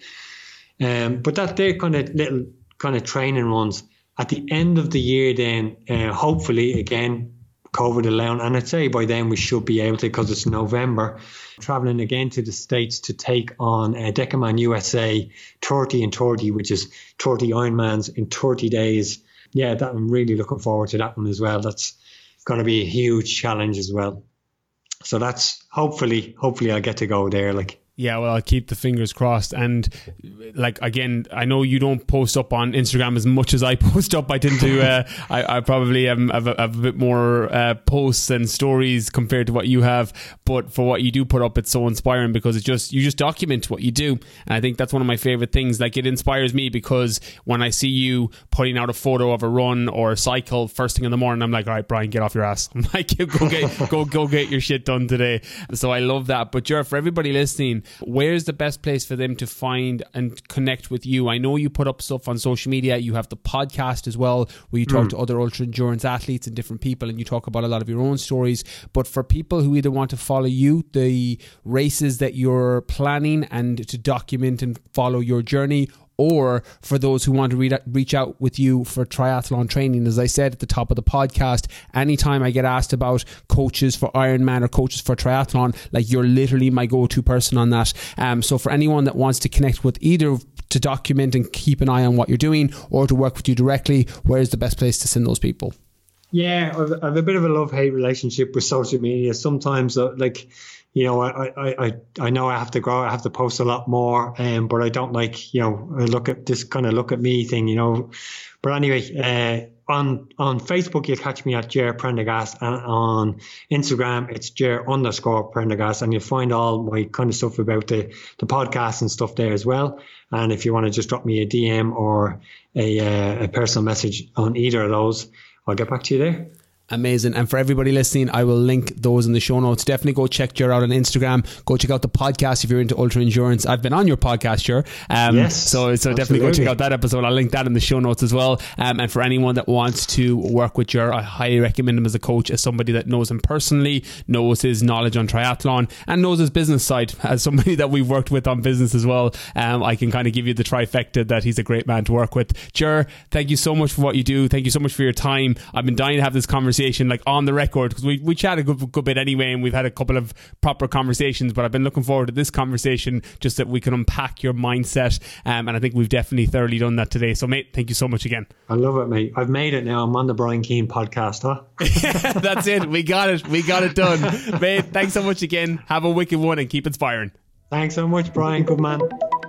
Speaker 2: Um, but that they're kind of little kind of training runs. At the end of the year then, uh, hopefully, again, COVID allowing, and I'd say by then we should be able to, because it's November, traveling again to the States to take on uh, Decaman U S A thirty and thirty, which is thirty Ironmans in thirty days. Yeah, that I'm really looking forward to that one as well. That's going to be a huge challenge as well. So that's hopefully, hopefully I'll get to go there. Like,
Speaker 1: yeah, well, I'll keep the fingers crossed. And like, again, I know you don't post up on Instagram as much as I post up. I tend to, uh, I, I probably um, have, a, have a bit more uh, posts and stories compared to what you have. But for what you do put up, it's so inspiring because it's just, you just document what you do. And I think that's one of my favorite things. Like, it inspires me because when I see you putting out a photo of a run or a cycle first thing in the morning, I'm like, all right, Brian, get off your ass. I'm like, go get, go, go get your shit done today. So I love that. But Ger, for everybody listening, where's the best place for them to find and connect with you? I know you put up stuff on social media. You have the podcast as well, where you talk mm. to other ultra endurance athletes and different people, and you talk about a lot of your own stories. But for people who either want to follow you, the races that you're planning, and to document and follow your journey, or for those who want to re- reach out with you for triathlon training, as I said at the top of the podcast, anytime I get asked about coaches for Ironman or coaches for triathlon, like, you're literally my go-to person on that. Um, so for anyone that wants to connect with either to document and keep an eye on what you're doing, or to work with you directly, where's the best place to send those people?
Speaker 2: Yeah, I have a bit of a love-hate relationship with social media. Sometimes, uh, like, you know, I, I, I, I know I have to grow, I have to post a lot more, um, but I don't like, you know, I look at this kind of look at me thing, you know. But anyway, uh, on on Facebook, you'll catch me at Ger Prendergast, and on Instagram, it's Ger underscore Prendergast, and you'll find all my kind of stuff about the, the podcast and stuff there as well. And if you want to just drop me a D M or a, uh, a personal message on either of those, I'll get back to you there.
Speaker 1: Amazing. And for everybody listening, I will link those in the show notes. Definitely go check Ger out on Instagram. Go check out the podcast if you're into ultra endurance. I've been on your podcast, Ger. Um, yes, so so definitely go check out that episode. I'll link that in the show notes as well. Um, and for anyone that wants to work with Ger, I highly recommend him as a coach, as somebody that knows him personally, knows his knowledge on triathlon, and knows his business side. As somebody that we've worked with on business as well, um, I can kind of give you the trifecta that he's a great man to work with. Ger, thank you so much for what you do. Thank you so much for your time. I've been dying to have this conversation, like, on the record, because we, we chatted a good, good bit anyway, and we've had a couple of proper conversations, but I've been looking forward to this conversation just that we can unpack your mindset, um, and I think we've definitely thoroughly done that today. So mate, thank you so much again.
Speaker 2: I love it, mate. I've made it now. I'm on the Brian Keane podcast, huh?
Speaker 1: That's it. We got it. We got it done. Mate, thanks so much again. Have a wicked one and keep inspiring.
Speaker 2: Thanks so much, Brian. Good man.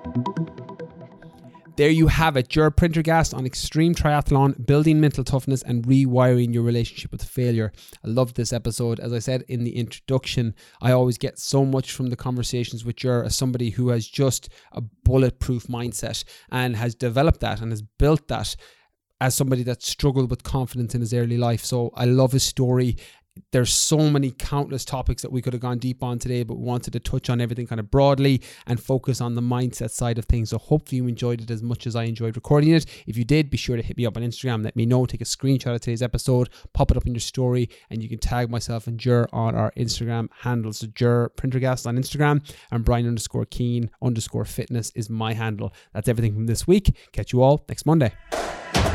Speaker 1: There you have it, Ger Prendergast on extreme triathlon, building mental toughness and rewiring your relationship with failure. I love this episode. As I said in the introduction, I always get so much from the conversations with Ger as somebody who has just a bulletproof mindset and has developed that and has built that as somebody that struggled with confidence in his early life. So I love his story. There's so many countless topics that we could have gone deep on today, but we wanted to touch on everything kind of broadly and focus on the mindset side of things. So hopefully you enjoyed it as much as I enjoyed recording it. If you did, be sure to hit me up on Instagram. Let me know. Take a screenshot of today's episode, pop it up in your story, and you can tag myself and Ger on our Instagram handles. So Ger Prendergast on Instagram, and Brian underscore Keane underscore fitness is my handle. That's everything from this week. Catch you all next Monday.